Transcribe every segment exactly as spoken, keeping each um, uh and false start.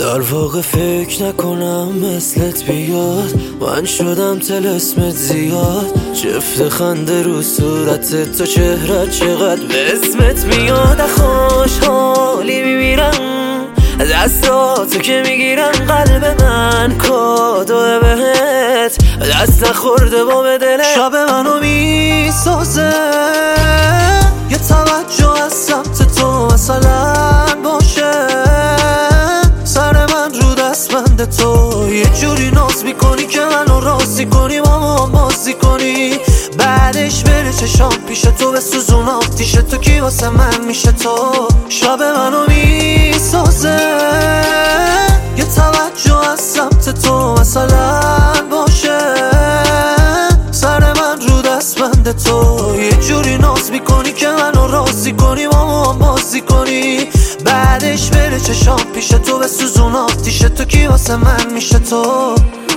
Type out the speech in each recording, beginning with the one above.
در واقع فکر نکنم مثلت بیاد، من شدم طلسمت زیاد. جفت خنده رو صورت تو، چهرت چقدر به اسمت میاد. خوشحالی میمیرم دستاتو که میگیرم، قلب من کادو بهت دست نخورده با به دلت. شب منو میسازه یه توجه از سمت تو مثلا باشه، سر من رو دست بند تو یه جوری ناز میکنی که منو راضی کنی، با ما بازی کنی، بعدش بره چشام پیش تو به سوزون آتیش تو، کی واسه من میشه تو. شب منو میسازه یه توجه از سمت تو مثلا باشه، سر من رو دست بند تو یه جوری ناز میکنی که منو راضی کنی، با ما بازی کنی، بعدش بره چشام پیش تو به سوزون آتیش تو، کی واسه من میشه تو.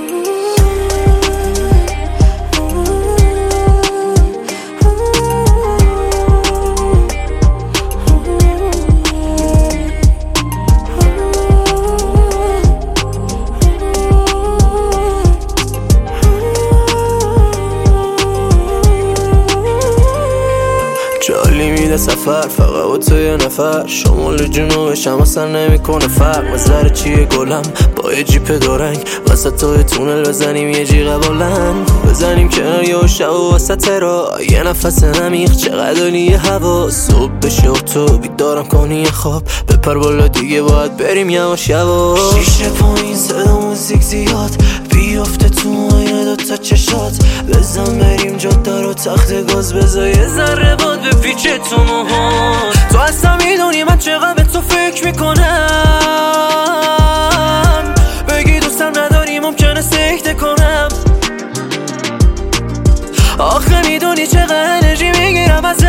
جالی میده سفر فقط با تو یه نفر، شمال جنوبش هم اصلا نمیکنه فرق. نظر چیه گلم با یه جیپ دورنگ، وسط توی تونل بزنیم یه جیغ بلند، بزنیم کنار یه شب و وسط را یه نفس نمیخ، چقدر عالیه هوا. صبح بشه و تو بیدارم کنی یه خواب، بپر بالا دیگه باید بریم یواش یواش. شیشه پایین صدا موزیک زیاد، بیافته تو آینه دوتا چشات، بزن بریم جاده رو تخت گاز، بزا یه ذره باد به پیچه تو موهات. تو اصلا میدونی من چقدر به تو فکر میکنم، بگی دوستم نداری ممکنه سکته کنم، آخه میدونی چقدر انرژی میگیرم ازت.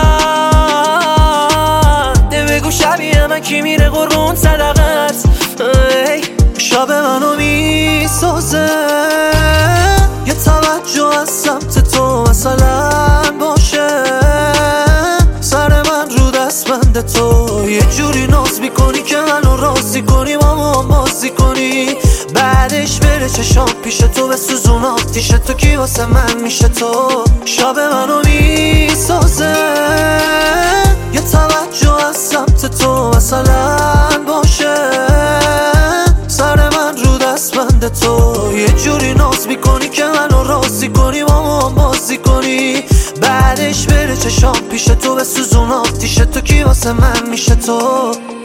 ده بگو شبیه من کی میره قربون صدقت. شب منو میسازه یه توجه از سمت تو مثلا باشه، سر من رو دست بند تو یه جوری ناز میکنی که منو راضی کنی، با ما بازی کنی، بعدش بره چشام پیش تو به سوزون آتیش تو، کی واسه من میشه تو. شب منو میسازه یه توجه از سمت تو مثلا باشه، سر من رو دست بند تو یه جوری ناز میکنی که منو راضی کنی، با ما بازی کنی، بعدش بره چشام پیش تو به سوزون آتیش تو، کی واسه من میشه تو.